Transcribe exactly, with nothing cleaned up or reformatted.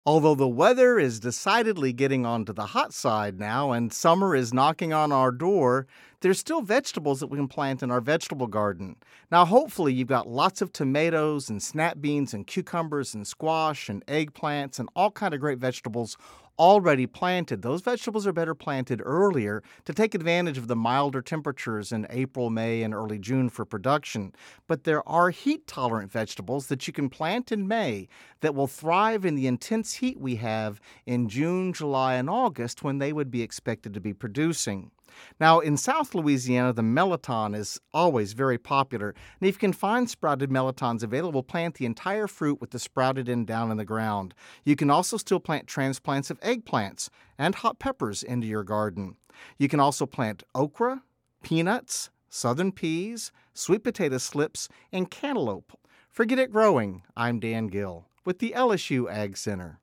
Although the weather is decidedly getting onto the hot side now and summer is knocking on our door, there's still vegetables that we can plant in our vegetable garden. Now, hopefully, you've got lots of tomatoes and snap beans and cucumbers and squash and eggplants and all kind of great vegetables already planted. Those vegetables are better planted earlier to take advantage of the milder temperatures in April, May, and early June for production. But there are heat-tolerant vegetables that you can plant in May that will thrive in the intense heat we have in June, July, and August when they would be expected to be producing. Now, in South Louisiana, the melon is always very popular. And if you can find sprouted melons available, plant the entire fruit with the sprouted end down in the ground. You can also still plant transplants of eggplants and hot peppers into your garden. You can also plant okra, peanuts, southern peas, sweet potato slips, and cantaloupe. For Get It Growing, I'm Dan Gill with the L S U Ag Center.